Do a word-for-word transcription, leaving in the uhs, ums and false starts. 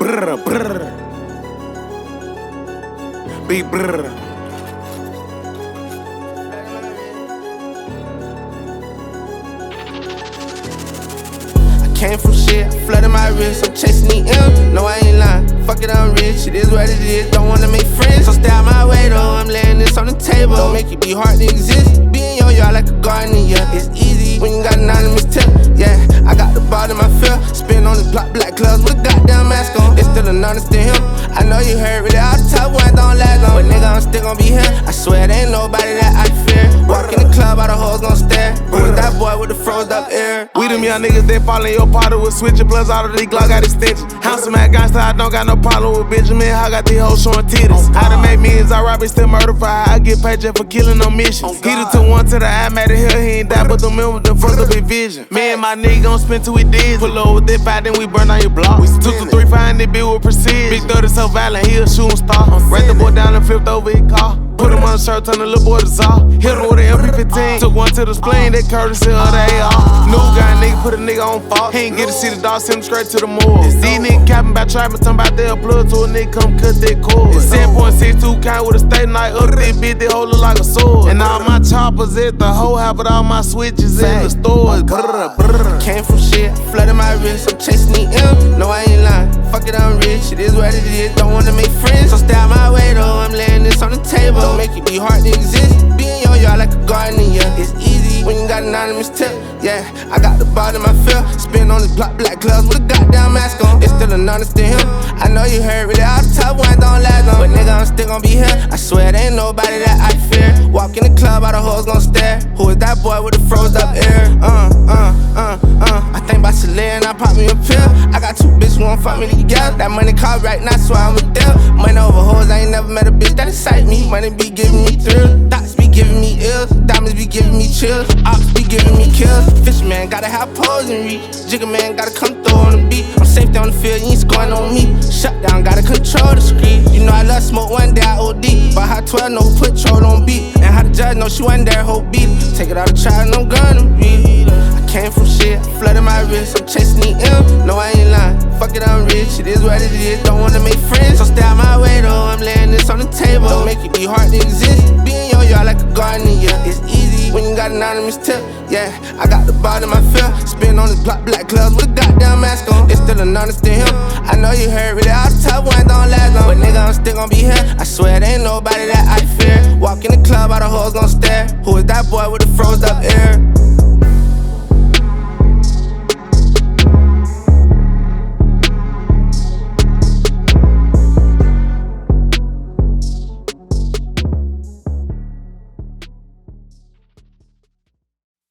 brr, brr. Big brr. Came from shit, flooding my wrist, I'm chasing the M. No, I ain't lying, fuck it, I'm rich. It is what it is, don't wanna make friends. So stay out my way though, I'm laying this on the table. Don't make it be hard to exist. Being yo, y'all like a garden, yeah. It's easy when you got an anonymous tip, yeah. I got the ball in my feel, spin on the block, black gloves with a goddamn mask on. It's still an honest to him. I know you heard really all the top ones don't last long. But nigga, I'm still gon' be here. I swear there ain't nobody that I fear. Walk in the club, all the hoes gon' stare. Who is that boy with the froze up ear? We them young niggas that fall in your party with switching plus all of these Glock got extensions. Handsome at gangsta, I don't got no problem with Benjamin. I got these hoes showing titties. I done make millions, I rob it, still murder fire. I get paid just for killing on missions. He done took one to the eye, made it hell, he ain't die, but the men with the fucked up his vision. Me and my nigga gon' spend till we dead. Pull over with that five, then we burn on your block. Two to three, find that bitch with precision. Big thirty so violent, he a shooting star. Ran the boy down and flipped over his car. Put him on the shirt, turn the little boy to Zaw. Hit him with an M P fifteen. Took one to the spleen, that courtesy of the A R. New guy, nigga, put a nigga on fault. He ain't get to see the dog, send him straight to the morgue. These niggas capping about trapping, talking about they'll plug to a nigga, come cut that cord. seven point six two count with a state night up this bitch, they hold it like a sword. And all my choppers at the whole house, but all my switches in the stores. Brr, brr. Came from shit, flooding my wrist, I'm chasing the M. No, I ain't lying, fuck it, I'm rich. It is what it is, don't wanna make friends. So stay out my way though, I'm laying this on the table. Don't make it be hard to exist. Being yo, y'all like a garden, yeah. It's easy when you got an anonymous tip, yeah. I got the ball in my feel, spin on this block, black gloves with a goddamn mask on. It's still an honest to him. I know you heard really all the top ones don't last long. But nigga, I'm still gon' be here. I swear there ain't nobody that I fear. Walk in the club, all the hoes gon' stare. Who is that boy with the froze up ear? Uh, uh, uh, uh. I think about Celine, I pop me a pill. I got two bitches who won't fuck me together. That money call right now, so I'm with them. Money over hoes, I ain't never met a bitch that excite me. Money be giving me thrills, thoughts be giving me ills, diamonds be giving me chills, ops be giving me kills. Fisherman gotta have pose and reach. Jigger man gotta come through on the beat. I'm safe down the field, you ain't scoring on me. Shut down, gotta control the street. You know I love smoke, one day I O D. But how twelve know who put troll on beat. And how the judge know she wasn't there, whole beat. Take it out of child, no gun to beat. I came from shit, flooding my wrist, I'm chasing the M. No, I ain't lying, fuck it, I'm rich. It is what it is, don't wanna make friends. So stay out my way though, I'm laying this on the table. Don't make it be hard to exist. Being yo, y'all like a garden, yeah. It's easy when you got an anonymous tip, yeah. I got the ball in my feel, spin on this block, black gloves with a goddamn mask on. It's still an honest to him. I know you heard really all the top ones don't last long. But nigga, I'm still gon' be here. I swear there ain't nobody that I fear. Walk in the club, all the hoes gon' stare. Who is that boy with the froze up ear?